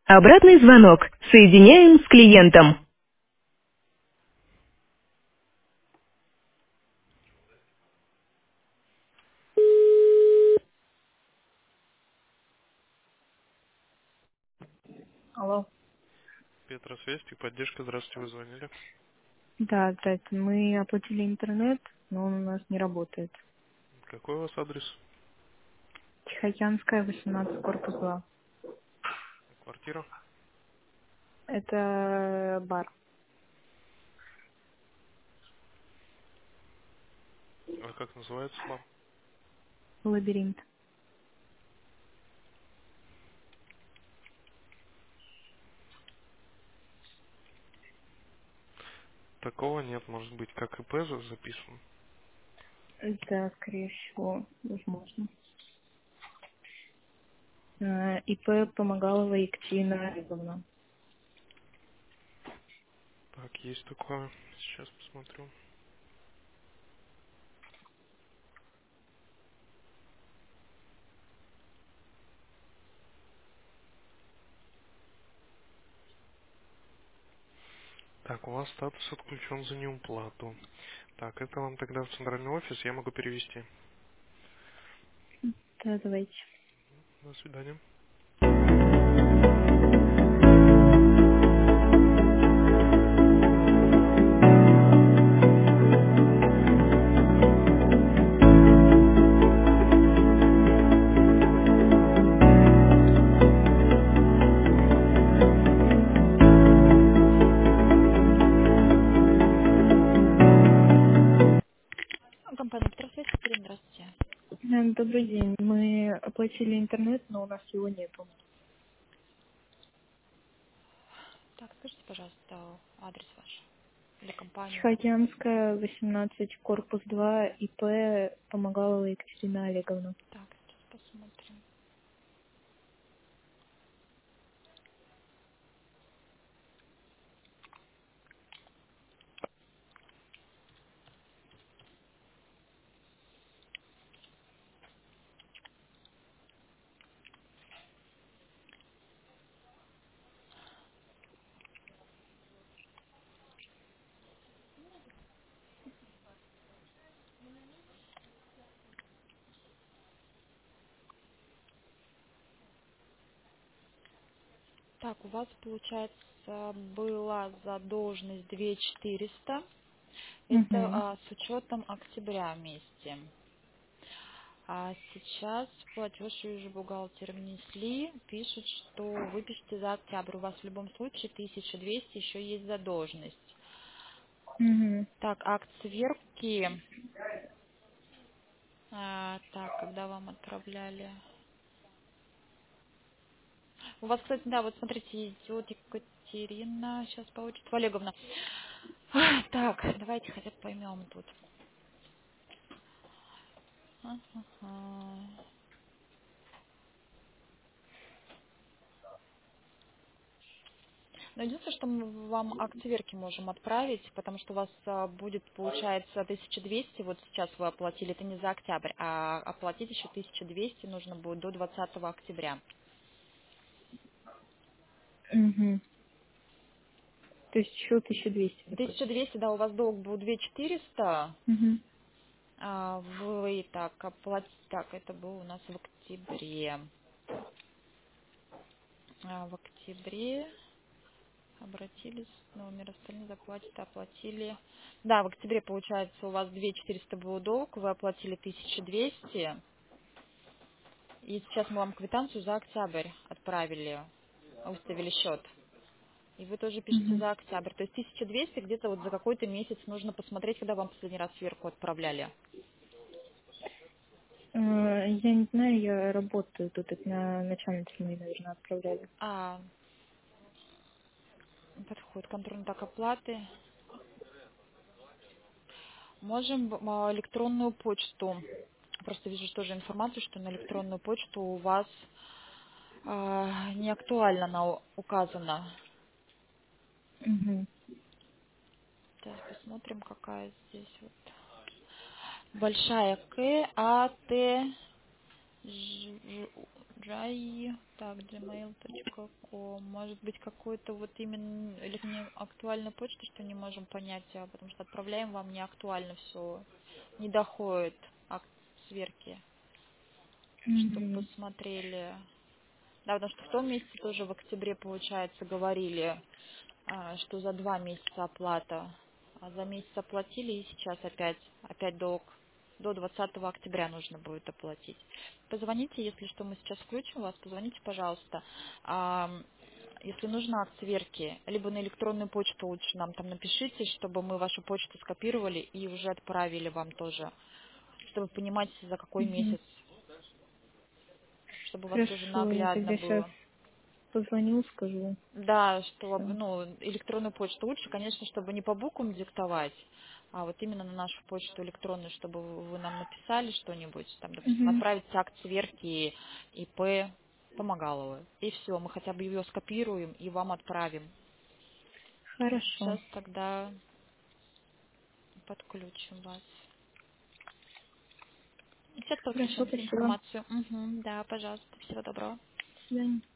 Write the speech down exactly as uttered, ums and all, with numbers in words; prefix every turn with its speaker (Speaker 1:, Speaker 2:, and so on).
Speaker 1: Обратный звонок. Соединяем с клиентом. Алло.
Speaker 2: Петросвязь и поддержка. Здравствуйте, вы звонили.
Speaker 1: Да, здрасте. Мы оплатили интернет, но он у нас не работает.
Speaker 2: Какой у вас адрес?
Speaker 1: Тихоокеанская, восемнадцать, корпус два.
Speaker 2: Квартира?
Speaker 1: Это бар.
Speaker 2: А как называется бар?
Speaker 1: Лабиринт.
Speaker 2: Такого нет, может быть, как ИП за- записан.
Speaker 1: Да, скорее всего, возможно. Э, ИП Помогалова Екатерина Олеговна.
Speaker 2: Так, есть такое. Сейчас посмотрю. Так, у вас статус отключен за неуплату. Так, это вам тогда в центральный офис, я могу перевести.
Speaker 1: Да, давайте.
Speaker 2: До свидания.
Speaker 3: Компания «Петросвязь», Екатерина, здравствуйте.
Speaker 1: Э, Добрый день. Мы оплатили интернет, но у нас его нету.
Speaker 3: Так, скажите, пожалуйста, адрес ваш или компанию.
Speaker 1: Тихоокеанская, восемнадцать, корпус два, ИП Помогалова Екатерина Олеговна.
Speaker 3: Так, сейчас посмотрим. Так, у вас, получается, была задолженность две тысячи четыреста. Это
Speaker 1: Угу.
Speaker 3: а, с учетом октября вместе. А сейчас платеж уже бухгалтер внесли. Пишут, что выпишите за октябрь. У вас в любом случае тысяча двести еще есть задолженность.
Speaker 1: Угу.
Speaker 3: Так, акт сверки. А, так, когда вам отправляли? У вас, кстати, да, вот смотрите, идет Екатерина, сейчас по отчеству, Олеговна. А, Так, давайте хотя бы поймем тут. Ага. Но единственное, что мы вам акт сверки можем отправить, потому что у вас а, будет, получается, тысяча двести, вот сейчас вы оплатили, это не за октябрь, а оплатить еще тысяча двести нужно будет до двадцатого октября.
Speaker 1: Угу. То есть еще тысяча двести
Speaker 3: тысяча
Speaker 1: заплатить.
Speaker 3: двести, да, у вас долг был две тысячи четыреста,
Speaker 1: Угу.
Speaker 3: а вы так оплатите, так, это было у нас в октябре. А, в октябре обратились, номер остальные заплатят, оплатили. Да, в октябре, получается, у вас две тысячи четыреста был долг, вы оплатили тысяча двести. И сейчас мы вам квитанцию за октябрь отправили, выставили счет. И вы тоже пишете
Speaker 1: Угу.
Speaker 3: за октябрь. То есть тысяча двести где-то вот за какой-то месяц нужно посмотреть, когда вам последний раз сверху отправляли.
Speaker 1: Я не знаю, я работаю тут, это на начальнице моей, наверное, отправляли.
Speaker 3: А, подходит контрольный так оплаты. Можем а, электронную почту. Просто вижу тоже информацию, что на электронную почту у вас а, не актуально она у- указана.
Speaker 1: Угу.
Speaker 3: Сейчас посмотрим, какая здесь вот. Большая К, А, Т, Джай, так, gmail точка ком. Может быть, какой-то вот именно, или не актуальная почта, что не можем понять, а, потому что отправляем вам не актуально все, не доходит акт сверки, чтобы
Speaker 1: Угу.
Speaker 3: посмотрели. Да, потому что в том месяце тоже в октябре, получается, говорили, а, что за два месяца оплата, а за месяц оплатили, и сейчас опять, опять долг. До двадцатого октября нужно будет оплатить. Позвоните, если что, мы сейчас включим вас, позвоните, пожалуйста. А, если нужно акт сверки, либо на электронную почту лучше нам там напишите, чтобы мы вашу почту скопировали и уже отправили вам тоже, чтобы понимать, за какой
Speaker 1: Угу.
Speaker 3: месяц, чтобы у вас тоже
Speaker 1: Хорошо, я
Speaker 3: наглядно
Speaker 1: тогда сейчас
Speaker 3: было.
Speaker 1: позвоню, скажу.
Speaker 3: Да, что
Speaker 1: Все.
Speaker 3: ну, электронную почту лучше, конечно, чтобы не по буквам диктовать, а вот именно на нашу почту электронную, чтобы вы нам написали что-нибудь, там, допустим,
Speaker 1: Угу.
Speaker 3: отправить акт сверки ИП Помогалова. И все, мы хотя бы ее скопируем и вам отправим.
Speaker 1: Хорошо.
Speaker 3: Сейчас тогда подключим вас. Сейчас
Speaker 1: Хорошо,
Speaker 3: подключим всю
Speaker 1: спасибо.
Speaker 3: информацию. Угу, да, пожалуйста, всего доброго.
Speaker 1: До свидания.